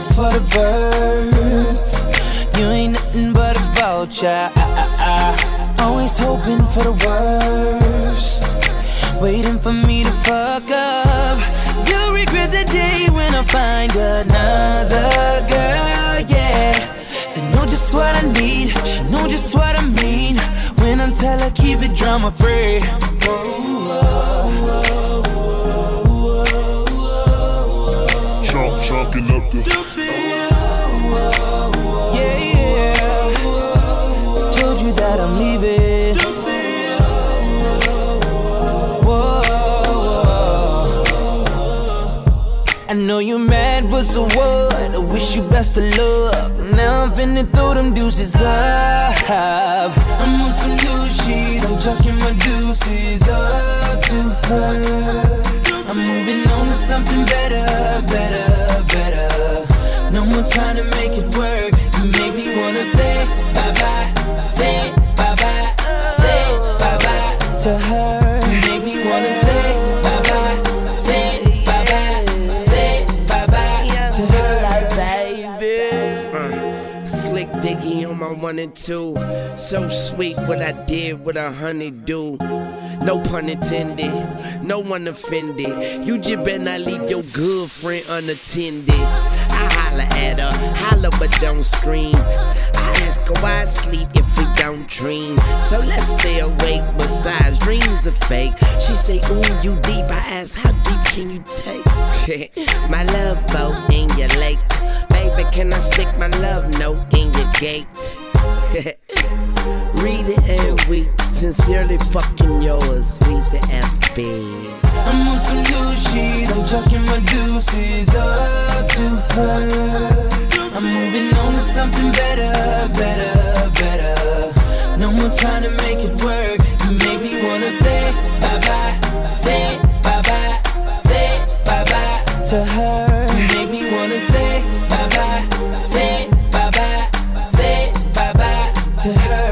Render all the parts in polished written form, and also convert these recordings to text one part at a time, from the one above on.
just for the birds. You ain't nothing but a vulture. Always hoping for the worst, waiting for me to fuck up. You'll regret the day when I find another girl, yeah. They know just what I need, she know just what I mean. When I tell her keep it drama free. Chalking up the yeah. Told you that I'm leaving. I know you mad, but so what? I wish you best of luck. Now I'm finna throw them deuces up. I'm on some new shit, I'm chucking my deuces up to her. I'm moving on to something better, better, better. No more trying to make it work. You make me wanna say bye-bye, say bye-bye, say bye-bye to her. You make me wanna say bye-bye, say bye-bye, say bye-bye to her. Like baby, Slick Dicky on my 1 and 2. So sweet what I did, what a honey do. No pun intended, no one offended. You just better not leave your good friend unattended. I holler at her, holler but don't scream. I ask her why sleep if we don't dream. So let's stay awake, besides dreams are fake. She say, ooh, you deep. I ask, how deep can you take? My love boat in your lake. Baby, can I stick my love note in your gate? Read it and we sincerely fucking yours, Weezy FB. I'm on some new shit, I'm chucking my deuces up to her. I'm moving on to something better, better, better. No more trying to make it work. You make me wanna say bye-bye, say bye-bye, say bye-bye to her. You make me wanna say bye-bye, say bye-bye, say bye-bye to her.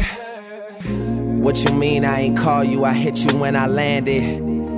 What you mean I ain't call you, I hit you when I landed.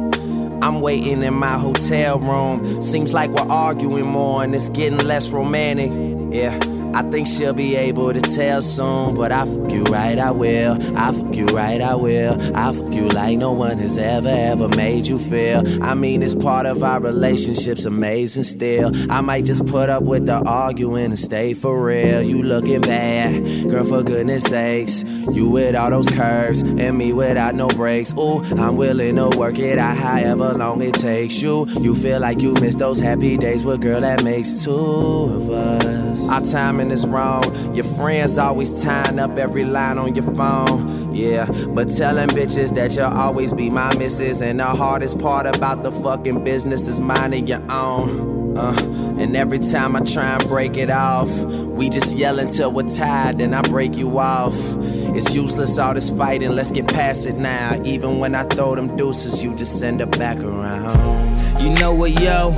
I'm waiting in my hotel room. Seems like we're arguing more and it's getting less romantic. Yeah, I think she'll be able to tell soon. But I fuck you right, I will. I fuck you right, I will. I fuck you like no one has ever made you feel. I mean, it's part of our relationship's amazing still. I might just put up with the arguing and stay for real. You looking bad, girl, for goodness sakes. You with all those curves and me without no breaks. Ooh, I'm willing to work it out however long it takes you. You feel like you miss those happy days, but girl, that makes two of us. Our timing is wrong. Your friends always tying up every line on your phone. Yeah, but telling bitches that you'll always be my missus. And the hardest part about the fucking business is minding your own. And every time I try and break it off, we just yell until we're tired, then I break you off. It's useless all this fighting, let's get past it now. Even when I throw them deuces, you just send her back around. You know what, yo?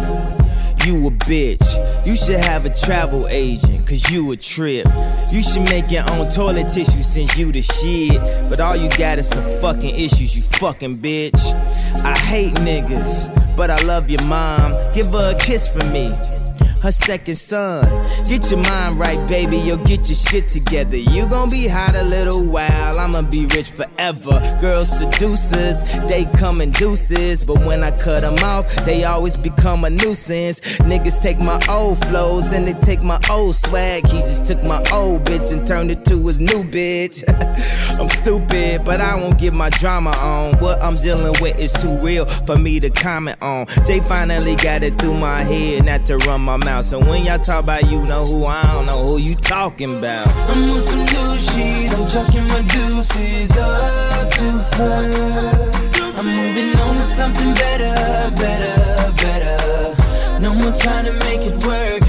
You a bitch. You should have a travel agent, cause you a trip. You should make your own toilet tissue since you the shit. But all you got is some fucking issues, you fucking bitch. I hate niggas, but I love your mom. Give her a kiss for me, her second son. Get your mind right, baby, you'll get your shit together. You gon' be hot a little while, I'ma be rich forever. Girls seducers, they come in deuces, but when I cut them off, they always become a nuisance. Niggas take my old flows and they take my old swag. He just took my old bitch and turned it to his new bitch. I'm stupid, but I won't get my drama on. What I'm dealing with is too real for me to comment on. Jay finally got it through my head not to run my mouth. So when y'all talk about you know who, I don't know who you talking about. I'm on some new shit, I'm chucking my deuces up to her. I'm moving on to something better, better, better. No more trying to make it work.